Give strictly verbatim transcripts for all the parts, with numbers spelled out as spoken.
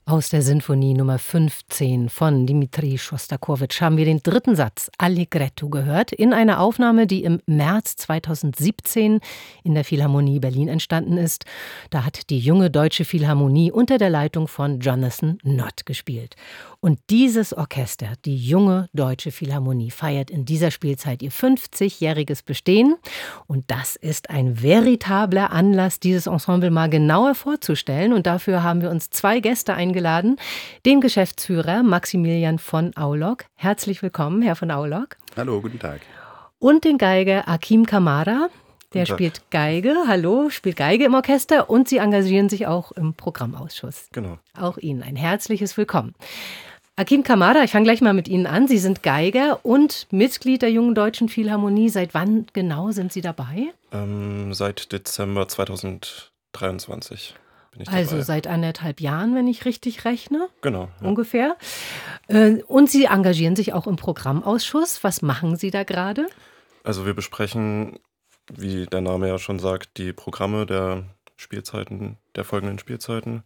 Aus der Sinfonie Nummer fünfzehn von Dmitri Schostakowitsch haben wir den dritten Satz Allegretto gehört in einer Aufnahme, die im März zweitausendsiebzehn in der Philharmonie Berlin entstanden ist. Da hat die Junge Deutsche Philharmonie unter der Leitung von Jonathan Nott gespielt. Und dieses Orchester, die Junge Deutsche Philharmonie, feiert in dieser Spielzeit ihr fünfzigjähriges Bestehen. Und das ist ein veritabler Anlass, dieses Ensemble mal genauer vorzustellen. Und dafür haben wir uns zwei Gäste eingeladen. Den Geschäftsführer Maximilian von Aulock. Herzlich willkommen, Herr von Aulock. Hallo, guten Tag. Und den Geiger Akim Kamara. Der spielt Geige, hallo, spielt Geige im Orchester und Sie engagieren sich auch im Programmausschuss. Genau. Auch Ihnen ein herzliches Willkommen. Akim Kamara, ich fange gleich mal mit Ihnen an. Sie sind Geiger und Mitglied der Jungen Deutschen Philharmonie. Seit wann genau sind Sie dabei? Ähm, seit Dezember zweitausenddreiundzwanzig bin ich dabei. Also seit anderthalb Jahren, wenn ich richtig rechne. Genau. Ja. Ungefähr. Äh, Und Sie engagieren sich auch im Programmausschuss. Was machen Sie da gerade? Also wir besprechen, wie der Name ja schon sagt, die Programme der Spielzeiten, der folgenden Spielzeiten.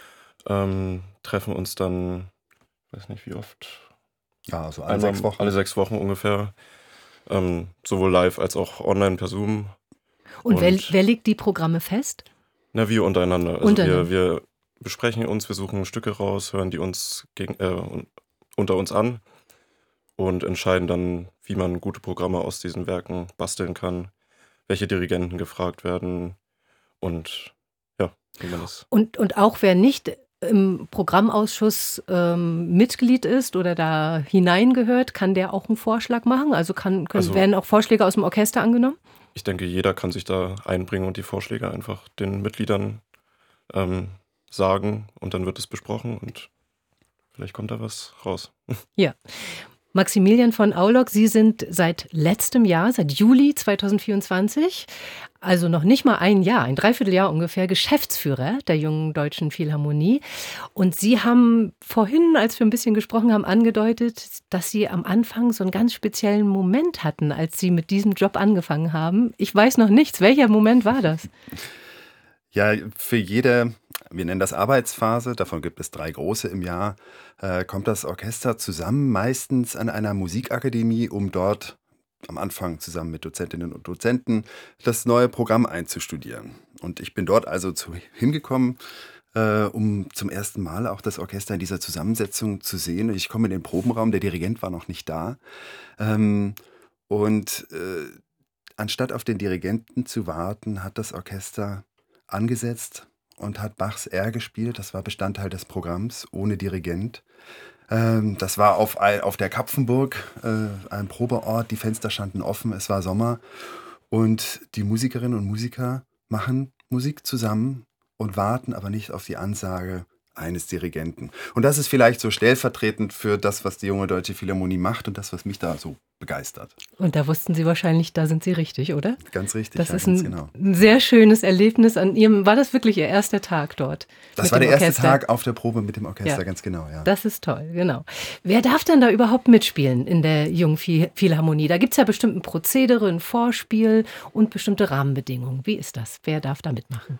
Ähm, treffen uns dann, ich weiß nicht wie oft. Ja, so alle einmal, sechs Wochen. Alle sechs Wochen ungefähr. Ähm, sowohl live als auch online per Zoom. Und, Und wer, wer legt die Programme fest? Na, wir untereinander. Also Untereinander. Wir, wir besprechen uns, wir suchen Stücke raus, hören die uns gegen, äh, unter uns an und entscheiden dann, wie man gute Programme aus diesen Werken basteln kann, welche Dirigenten gefragt werden und ja, wie man das. Und, und auch wer nicht im Programmausschuss ähm, Mitglied ist oder da hineingehört, kann der auch einen Vorschlag machen? Also, kann, können, Also- werden auch Vorschläge aus dem Orchester angenommen? Ich denke, jeder kann sich da einbringen und die Vorschläge einfach den Mitgliedern ähm, sagen und dann wird es besprochen und vielleicht kommt da was raus. Ja. Maximilian von Aulock, Sie sind seit letztem Jahr, seit Juli zweitausendvierundzwanzig, also noch nicht mal ein Jahr, ein Dreivierteljahr ungefähr, Geschäftsführer der Jungen Deutschen Philharmonie. Und Sie haben vorhin, als wir ein bisschen gesprochen haben, angedeutet, dass Sie am Anfang so einen ganz speziellen Moment hatten, als Sie mit diesem Job angefangen haben. Ich weiß noch nichts. Welcher Moment war das? Ja, für jede, wir nennen das Arbeitsphase, davon gibt es drei große im Jahr, äh, kommt das Orchester zusammen, meistens an einer Musikakademie, um dort am Anfang zusammen mit Dozentinnen und Dozenten das neue Programm einzustudieren. Und ich bin dort also zu, hingekommen, äh, um zum ersten Mal auch das Orchester in dieser Zusammensetzung zu sehen. Ich komme in den Probenraum, der Dirigent war noch nicht da. Ähm, und äh, anstatt auf den Dirigenten zu warten, hat das Orchester angesetzt und hat Bachs R gespielt. Das war Bestandteil des Programms, ohne Dirigent. Ähm, das war auf, ein, auf der Kapfenburg, äh, ein Probeort. Die Fenster standen offen, es war Sommer. Und die Musikerinnen und Musiker machen Musik zusammen und warten aber nicht auf die Ansage eines Dirigenten. Und das ist vielleicht so stellvertretend für das, was die Junge Deutsche Philharmonie macht und das, was mich da so begeistert. Und da wussten Sie wahrscheinlich, da sind Sie richtig, oder? Ganz richtig, Das ja, ist ganz ein, genau. ein sehr schönes Erlebnis an Ihrem, war das wirklich Ihr erster Tag dort? Das mit war dem der erste Orchester? Tag auf der Probe mit dem Orchester, Ja. ganz genau, ja. Das ist toll, genau. Wer darf denn da überhaupt mitspielen in der Jungen Phil- Philharmonie? Da gibt es ja bestimmt ein Prozedere, ein Vorspiel und bestimmte Rahmenbedingungen. Wie ist das? Wer darf da mitmachen?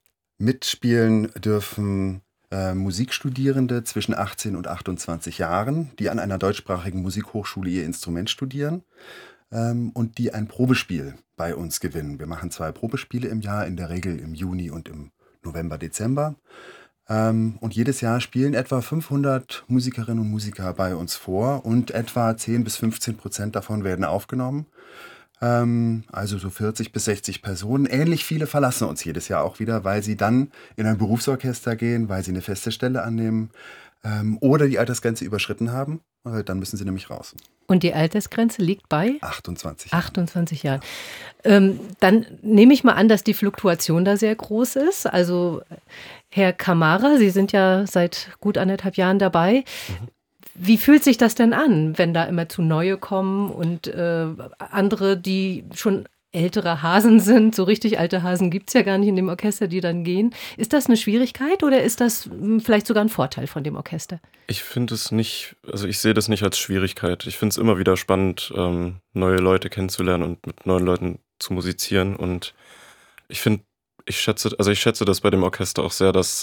Mitspielen dürfen äh, Musikstudierende zwischen achtzehn und achtundzwanzig Jahren, die an einer deutschsprachigen Musikhochschule ihr Instrument studieren ähm, und die ein Probespiel bei uns gewinnen. Wir machen zwei Probespiele im Jahr, in der Regel im Juni und im November, Dezember. Ähm, und jedes Jahr spielen etwa fünfhundert Musikerinnen und Musiker bei uns vor und etwa zehn bis fünfzehn Prozent davon werden aufgenommen. Ähm, also so vierzig bis sechzig Personen. Ähnlich viele verlassen uns jedes Jahr auch wieder, weil sie dann in ein Berufsorchester gehen, weil sie eine feste Stelle annehmen ähm, oder die Altersgrenze überschritten haben. Äh, dann müssen sie nämlich raus. Und die Altersgrenze liegt bei achtundzwanzig Jahren. achtundzwanzig Jahren. Ähm, dann nehme ich mal an, dass die Fluktuation da sehr groß ist. Also Herr Kamara, Sie sind ja seit gut anderthalb Jahren dabei. Mhm. Wie fühlt sich das denn an, wenn da immer zu neue kommen und äh, andere, die schon ältere Hasen sind, so richtig alte Hasen gibt es ja gar nicht in dem Orchester, die dann gehen. Ist das eine Schwierigkeit oder ist das mh, vielleicht sogar ein Vorteil von dem Orchester? Ich finde es nicht, also ich sehe das nicht als Schwierigkeit. Ich finde es immer wieder spannend, ähm, neue Leute kennenzulernen und mit neuen Leuten zu musizieren. Und ich finde, ich schätze, also ich schätze das bei dem Orchester auch sehr, dass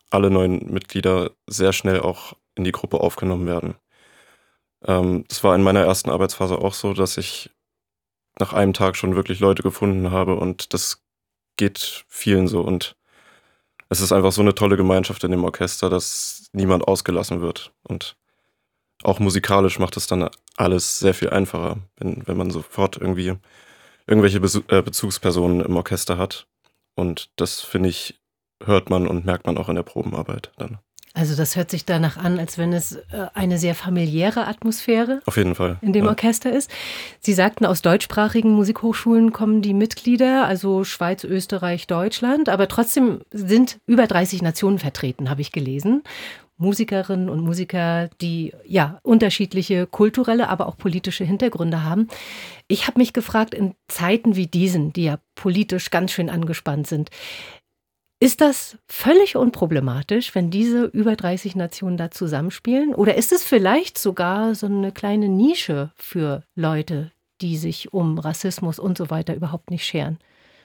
alle neuen Mitglieder sehr schnell auch in die Gruppe aufgenommen werden. Ähm, das war in meiner ersten Arbeitsphase auch so, dass ich nach einem Tag schon wirklich Leute gefunden habe und das geht vielen so und es ist einfach so eine tolle Gemeinschaft in dem Orchester, dass niemand ausgelassen wird und auch musikalisch macht es dann alles sehr viel einfacher, wenn, wenn man sofort irgendwie irgendwelche Besu äh, Bezugspersonen im Orchester hat und das, finde ich, hört man und merkt man auch in der Probenarbeit dann. Also das hört sich danach an, als wenn es äh, eine sehr familiäre Atmosphäre Auf jeden Fall. in dem ja. Orchester ist. Sie sagten, aus deutschsprachigen Musikhochschulen kommen die Mitglieder, also Schweiz, Österreich, Deutschland, aber trotzdem sind über dreißig Nationen vertreten, habe ich gelesen. Musikerinnen und Musiker, die ja unterschiedliche kulturelle, aber auch politische Hintergründe haben. Ich habe mich gefragt, in Zeiten wie diesen, die ja politisch ganz schön angespannt sind, ist das völlig unproblematisch, wenn diese über dreißig Nationen da zusammenspielen? Oder ist es vielleicht sogar so eine kleine Nische für Leute, die sich um Rassismus und so weiter überhaupt nicht scheren?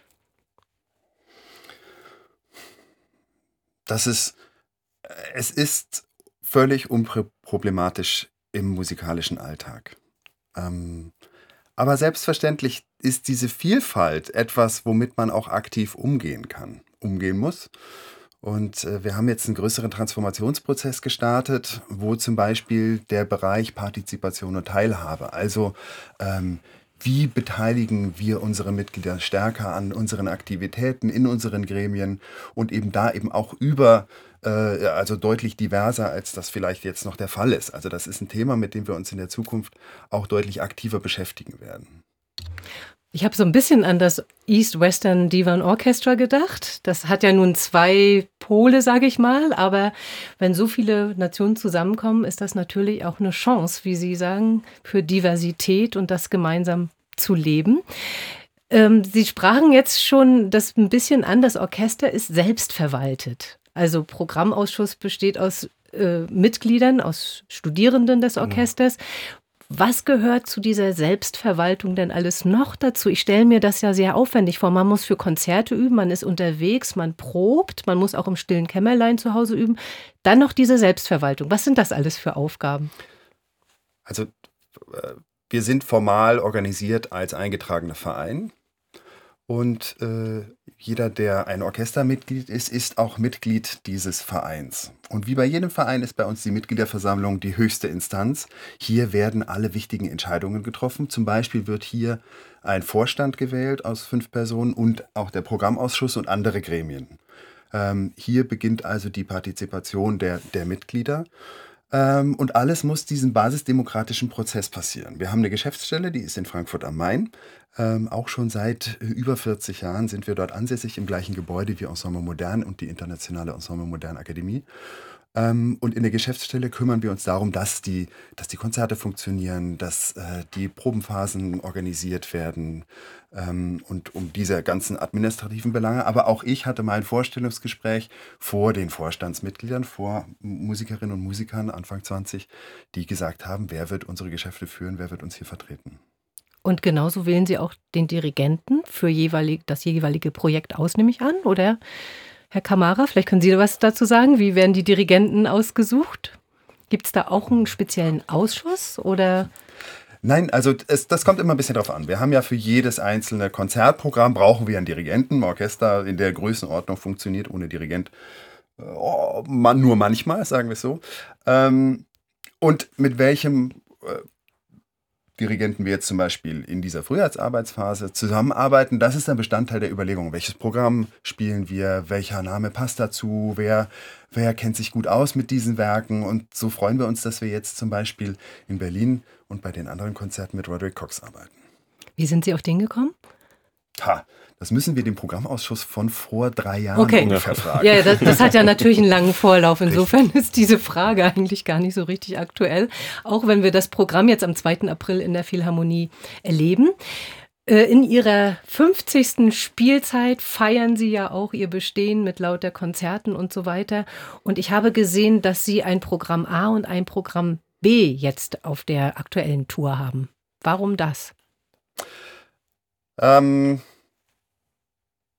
Das ist, es ist völlig unproblematisch im musikalischen Alltag. Ähm, aber selbstverständlich ist diese Vielfalt etwas, womit man auch aktiv umgehen kann, umgehen muss. Und äh, wir haben jetzt einen größeren Transformationsprozess gestartet, wo zum Beispiel der Bereich Partizipation und Teilhabe, also ähm, wie beteiligen wir unsere Mitglieder stärker an unseren Aktivitäten in unseren Gremien und eben da eben auch über, äh, also deutlich diverser, als das vielleicht jetzt noch der Fall ist. Also das ist ein Thema, mit dem wir uns in der Zukunft auch deutlich aktiver beschäftigen werden. Ich habe so ein bisschen an das East Western Divan Orchestra gedacht. Das hat ja nun zwei Pole, sage ich mal. Aber wenn so viele Nationen zusammenkommen, ist das natürlich auch eine Chance, wie Sie sagen, für Diversität und das gemeinsam zu leben. Ähm, Sie sprachen jetzt schon das ein bisschen an. Das Orchester ist selbstverwaltet. Also Programmausschuss besteht aus äh, Mitgliedern, aus Studierenden des Orchesters. Was gehört zu dieser Selbstverwaltung denn alles noch dazu? Ich stelle mir das ja sehr aufwendig vor. Man muss für Konzerte üben, man ist unterwegs, man probt, man muss auch im stillen Kämmerlein zu Hause üben. Dann noch diese Selbstverwaltung. Was sind das alles für Aufgaben? Also äh, wir sind formal organisiert als eingetragener Verein. Und äh, jeder, der ein Orchestermitglied ist, ist auch Mitglied dieses Vereins. Und wie bei jedem Verein ist bei uns die Mitgliederversammlung die höchste Instanz. Hier werden alle wichtigen Entscheidungen getroffen. Zum Beispiel wird hier ein Vorstand gewählt aus fünf Personen und auch der Programmausschuss und andere Gremien. Ähm, hier beginnt also die Partizipation der, der Mitglieder. Ähm, und alles muss diesen basisdemokratischen Prozess passieren. Wir haben eine Geschäftsstelle, die ist in Frankfurt am Main. Ähm, auch schon seit äh, über vierzig Jahren sind wir dort ansässig im gleichen Gebäude wie Ensemble Modern und die internationale Ensemble Modern Akademie. Ähm, und in der Geschäftsstelle kümmern wir uns darum, dass die, dass die Konzerte funktionieren, dass äh, die Probenphasen organisiert werden ähm, und um diese ganzen administrativen Belange. Aber auch ich hatte mein Vorstellungsgespräch vor den Vorstandsmitgliedern, vor Musikerinnen und Musikern Anfang zwanzig, die gesagt haben, wer wird unsere Geschäfte führen, wer wird uns hier vertreten. Und genauso wählen Sie auch den Dirigenten für jeweilig, das jeweilige Projekt aus, nehme ich an, oder? Herr Kamara, vielleicht können Sie was dazu sagen. Wie werden die Dirigenten ausgesucht? Gibt es da auch einen speziellen Ausschuss oder? Nein, also es, das kommt immer ein bisschen drauf an. Wir haben ja für jedes einzelne Konzertprogramm brauchen wir einen Dirigenten. Ein Orchester in der Größenordnung funktioniert ohne Dirigent oh, man, nur manchmal, sagen wir es so. Ähm, und mit welchem äh, Dirigenten wir jetzt zum Beispiel in dieser Frühjahrsarbeitsphase zusammenarbeiten, das ist ein Bestandteil der Überlegung. Welches Programm spielen wir? Welcher Name passt dazu? Wer, wer kennt sich gut aus mit diesen Werken? Und so freuen wir uns, dass wir jetzt zum Beispiel in Berlin und bei den anderen Konzerten mit Roderick Cox arbeiten. Wie sind Sie auf den gekommen? Ha, das müssen wir dem Programmausschuss von vor drei Jahren okay. ungefähr fragen. Ja, das, das hat ja natürlich einen langen Vorlauf. Insofern ist diese Frage eigentlich gar nicht so richtig aktuell. Auch wenn wir das Programm jetzt am zweiten April in der Philharmonie erleben. In Ihrer fünfzigsten Spielzeit feiern Sie ja auch Ihr Bestehen mit lauter Konzerten und so weiter. Und ich habe gesehen, dass Sie ein Programm A und ein Programm B jetzt auf der aktuellen Tour haben. Warum das? Ähm,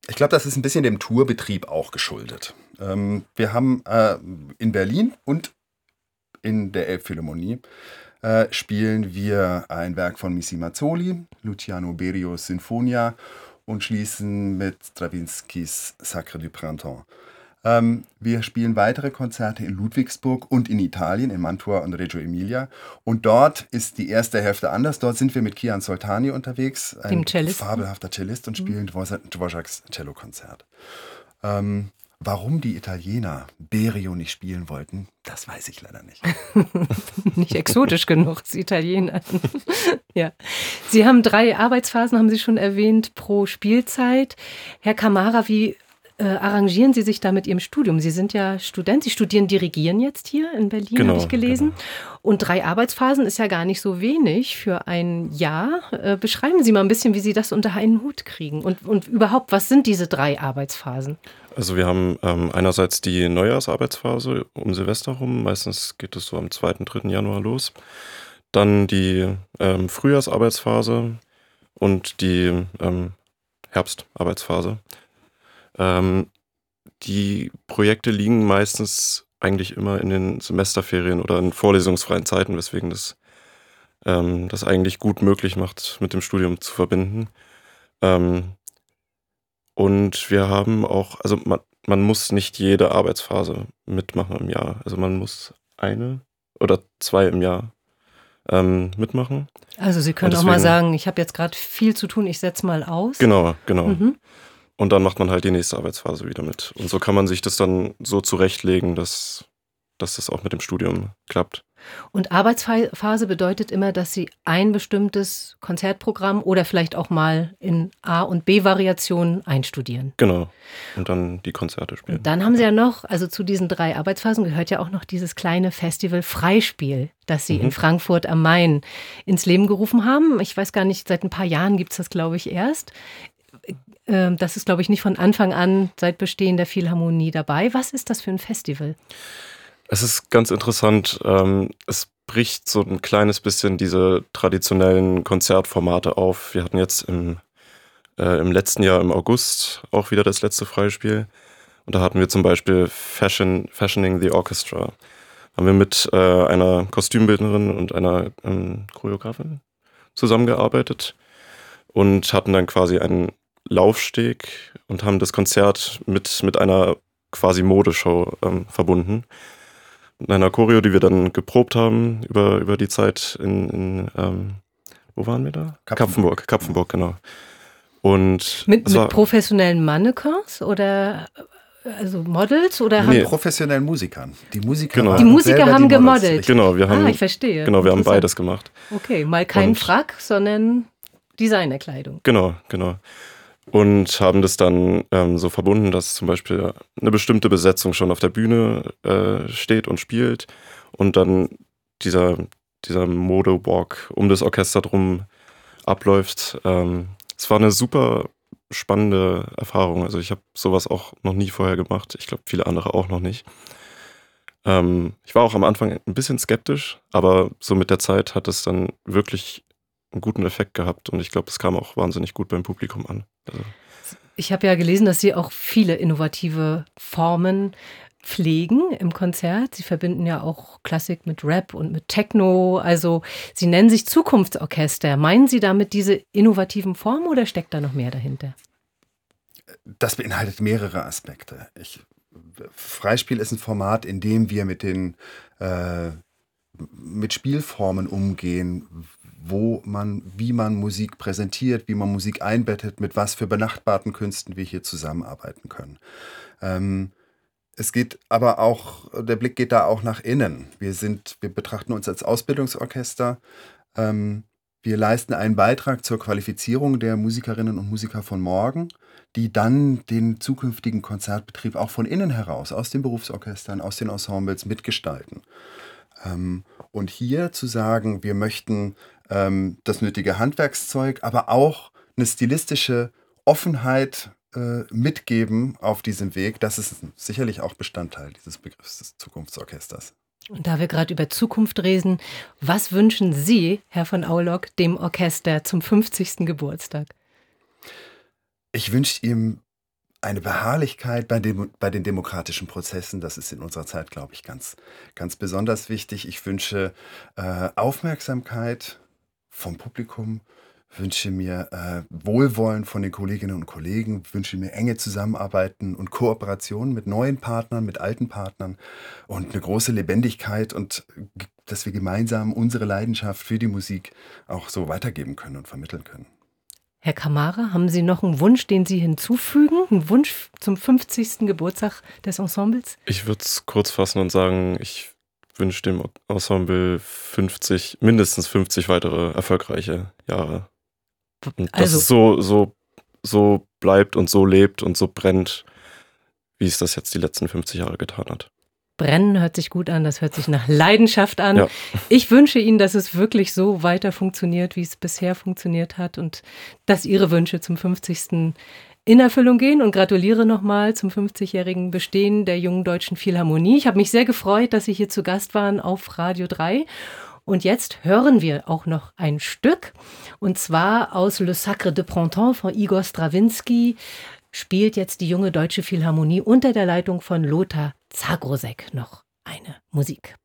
Ich glaube, das ist ein bisschen dem Tourbetrieb auch geschuldet. Ähm, wir haben äh, in Berlin und in der Elbphilharmonie äh, spielen wir ein Werk von Missy Mazzoli, Luciano Berios Sinfonia und schließen mit Strawinskys Sacre du Printemps. Ähm, wir spielen weitere Konzerte in Ludwigsburg und in Italien, in Mantua und Reggio Emilia. Und dort ist die erste Hälfte anders. Dort sind wir mit Kian Soltani unterwegs, ein Dem Cellisten. fabelhafter Cellist, und spielen Dvořáks Cellokonzert. Ähm, warum die Italiener Berio nicht spielen wollten, das weiß ich leider nicht. Nicht exotisch genug, das Italiener. Ja. Sie haben drei Arbeitsphasen, haben Sie schon erwähnt, pro Spielzeit. Herr Camara, wie äh, arrangieren Sie sich da mit Ihrem Studium? Sie sind ja Student, Sie studieren Dirigieren jetzt hier in Berlin, Genau, habe ich gelesen. genau. Und drei Arbeitsphasen ist ja gar nicht so wenig für ein Jahr. Äh, beschreiben Sie mal ein bisschen, wie Sie das unter einen Hut kriegen. Und, und überhaupt, was sind diese drei Arbeitsphasen? Also wir haben ähm, einerseits die Neujahrsarbeitsphase um Silvester rum, meistens geht es so am zweiten, dritten Januar los. Dann die ähm, Frühjahrsarbeitsphase und die ähm, Herbstarbeitsphase. Ähm, die Projekte liegen meistens eigentlich immer in den Semesterferien oder in vorlesungsfreien Zeiten, weswegen das ähm, das eigentlich gut möglich macht, mit dem Studium zu verbinden. Ähm, und wir haben auch, also man, man muss nicht jede Arbeitsphase mitmachen im Jahr. Also man muss eine oder zwei im Jahr ähm, mitmachen. Also Sie können Und auch mal deswegen- sagen, ich habe jetzt gerade viel zu tun, ich setze mal aus. Genau, genau. Mhm. Und dann macht man halt die nächste Arbeitsphase wieder mit. Und so kann man sich das dann so zurechtlegen, dass, dass das auch mit dem Studium klappt. Und Arbeitsphase bedeutet immer, dass Sie ein bestimmtes Konzertprogramm oder vielleicht auch mal in A- und B-Variationen einstudieren. Genau. Und dann die Konzerte spielen. Und dann haben Sie ja noch, also zu diesen drei Arbeitsphasen gehört ja auch noch dieses kleine Festival Freispiel, das Sie Mhm. in Frankfurt am Main ins Leben gerufen haben. Ich weiß gar nicht, seit ein paar Jahren gibt es das, glaube ich, erst. Ähm, Das ist, glaube ich, nicht von Anfang an seit Bestehen der Philharmonie dabei. Was ist das für ein Festival? Es ist ganz interessant. Ähm, es bricht so ein kleines bisschen diese traditionellen Konzertformate auf. Wir hatten jetzt im, äh, im letzten Jahr im August auch wieder das letzte Freispiel. Und da hatten wir zum Beispiel Fashion, Fashioning the Orchestra. Haben wir mit äh, einer Kostümbildnerin und einer ähm, Choreografin zusammengearbeitet und hatten dann quasi einen Laufsteg und haben das Konzert mit, mit einer quasi Modeshow ähm, verbunden. Mit einer Choreo, die wir dann geprobt haben über, über die Zeit in, in ähm, wo waren wir da? Kapfenburg. Kapfenburg, Kapfenburg, genau. Und Mit, es mit war- professionellen Mannequins oder äh, also Models oder Nee. haben Professionellen Musikern. Die Musiker, Genau. waren Die Musiker selber haben die Models, gemodelt. richtig. genau, wir haben, Ah, ich verstehe. genau, wir haben Interessant. beides gemacht. Okay, mal kein Und- Frack, sondern Designerkleidung. Genau, genau. Und haben das dann ähm, so verbunden, dass zum Beispiel eine bestimmte Besetzung schon auf der Bühne äh, steht und spielt und dann dieser, dieser Modewalk um das Orchester drum abläuft. Ähm, es war eine super spannende Erfahrung. Also ich habe sowas auch noch nie vorher gemacht. Ich glaube, viele andere auch noch nicht. Ähm, ich war auch am Anfang ein bisschen skeptisch, aber so mit der Zeit hat es dann wirklich einen guten Effekt gehabt und ich glaube, es kam auch wahnsinnig gut beim Publikum an. Also, Ich habe ja gelesen, dass Sie auch viele innovative Formen pflegen im Konzert. Sie verbinden ja auch Klassik mit Rap und mit Techno. Also Sie nennen sich Zukunftsorchester. Meinen Sie damit diese innovativen Formen oder steckt da noch mehr dahinter? Das beinhaltet mehrere Aspekte. Ich, Freispiel ist ein Format, in dem wir mit den äh, mit Spielformen umgehen, wo man, wie man Musik präsentiert, wie man Musik einbettet, mit was für benachbarten Künsten wir hier zusammenarbeiten können. Ähm, es geht aber auch, der Blick geht da auch nach innen. Wir sind, wir betrachten uns als Ausbildungsorchester. Ähm, wir leisten einen Beitrag zur Qualifizierung der Musikerinnen und Musiker von morgen, die dann den zukünftigen Konzertbetrieb auch von innen heraus, aus den Berufsorchestern, aus den Ensembles mitgestalten. Ähm, und hier zu sagen, wir möchten ähm, das nötige Handwerkszeug, aber auch eine stilistische Offenheit äh, mitgeben auf diesem Weg, das ist sicherlich auch Bestandteil dieses Begriffs des Zukunftsorchesters. Und da wir gerade über Zukunft reden, was wünschen Sie, Herr von Aulock, dem Orchester zum fünfzigsten Geburtstag? Ich wünsche ihm eine Beharrlichkeit bei, dem, bei den demokratischen Prozessen. Das ist in unserer Zeit, glaube ich, ganz, ganz besonders wichtig. Ich wünsche äh, Aufmerksamkeit vom Publikum, wünsche mir äh, Wohlwollen von den Kolleginnen und Kollegen, wünsche mir enge Zusammenarbeiten und Kooperation mit neuen Partnern, mit alten Partnern und eine große Lebendigkeit und g- dass wir gemeinsam unsere Leidenschaft für die Musik auch so weitergeben können und vermitteln können. Herr Camara, haben Sie noch einen Wunsch, den Sie hinzufügen? Einen Wunsch zum fünfzigsten Geburtstag des Ensembles? Ich würde es kurz fassen und sagen, ich wünsche dem Ensemble fünfzig, mindestens fünfzig weitere erfolgreiche Jahre. Und dass Also, es so, so, so bleibt und so lebt und so brennt, wie es das jetzt die letzten fünfzig Jahre getan hat. brennen hört sich gut an, das hört sich nach Leidenschaft an. Ja. Ich wünsche Ihnen, dass es wirklich so weiter funktioniert, wie es bisher funktioniert hat und dass Ihre Wünsche zum fünfzigsten in Erfüllung gehen und gratuliere nochmal zum fünfzigjährigen Bestehen der Jungen Deutschen Philharmonie. Ich habe mich sehr gefreut, dass Sie hier zu Gast waren auf Radio drei. Und jetzt hören wir auch noch ein Stück, und zwar aus Le Sacre de Printemps von Igor Strawinski spielt jetzt die Junge Deutsche Philharmonie unter der Leitung von Lothar Zagrosek noch eine Musik.